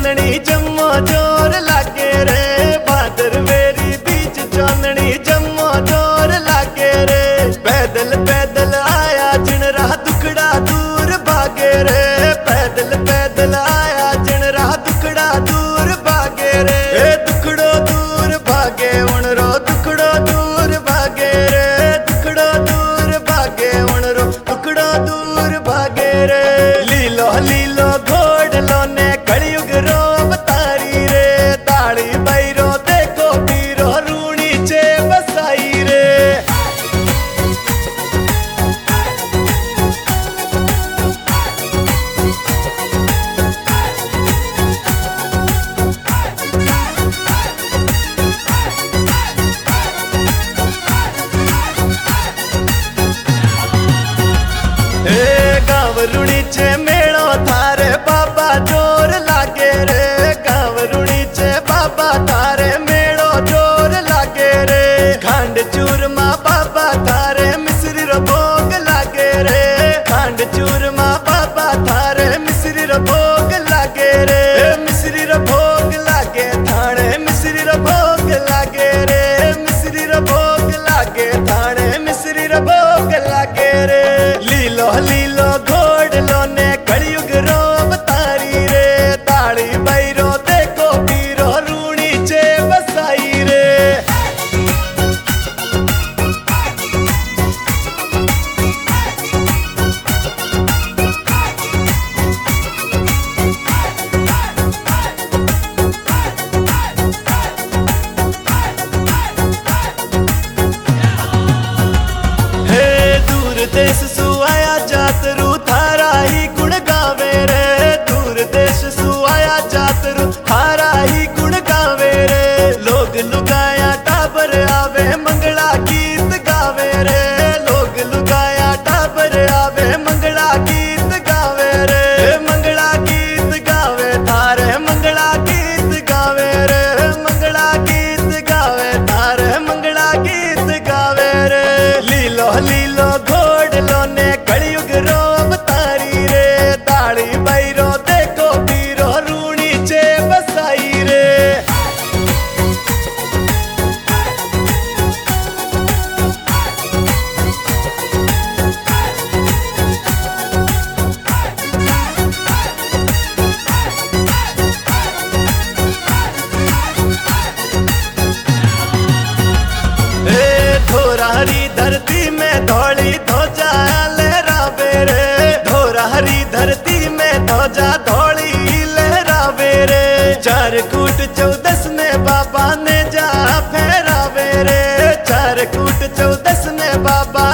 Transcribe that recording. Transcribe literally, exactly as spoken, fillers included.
चांदनी जम्मो जोर लागे रे, भादर मेरी बीच चांदनी जम्मो जोर लागे रे। पैदल पैदल आया जिन रहा दुखड़ा दूर भागे रे, पैदल पैदल आया जिन रहा दुखड़ा दूर भागे रे। ए दुखड़ो दूर भागे उन रो दुखड़ो दूर भागे रे, दुखड़ो दूर भागे उन रो दुखड़ो दूर भागे रे। लीलो लीलो घोड़लो ने कलयुग रो बतारी रे, ताड़ी बैरो देखो पीरो रूणी चे बसाई रे। गावरुणी चे मेड़ो थारे बाबा जोर लागे रे, गावरुणी चे बाबा थारे मेड़ो जोर लागे रे। खंड चूरमा बाबा थारे मिश्री रो भोग लागे रे, खंड चूरमा बाबा थारे मिश्री रो भोग लागे रे। मिश्री रो भोग लागे थाने मिश्री रो भोग लागे रे, मिश्री रो भोग लागे थाने मिश्री रो भोग लागे रे। लीलो लीलो घोड़लो ने कलयुग रो बतारी रे, ताड़ी बैरो देखो पीरो रूणी चे बसाई रे। हे दूर देश सुआया जातरू थारा ही गुण गावे रे, दूर देश सुआया जातरू थारा ही गुण गावे रे। लोग लुगाया टाबर आवे मंगला गीत गावे रे, लोग लुगाया टाबर आवे मंगला गीत गावे रे। मंगला गीत गावे थारे मंगला गीत गावे रे, मंगला गीत गावे थारे मंगला गीत गावे रे। लीलो लीलो घोड़लो ने कलयुग रो बतारी रे, ताड़ी बैरो देखो पीरो रूणी चे बसाई रे। धोराहरी धरती में धौली ध्वजा लहरावे रे, धोराहरी धरती में ध्वजा धौली लहरावे रे। चार कूट चौदस ने बाबा ने जा फहरावे रे, चार कूट चौदस ने बाबा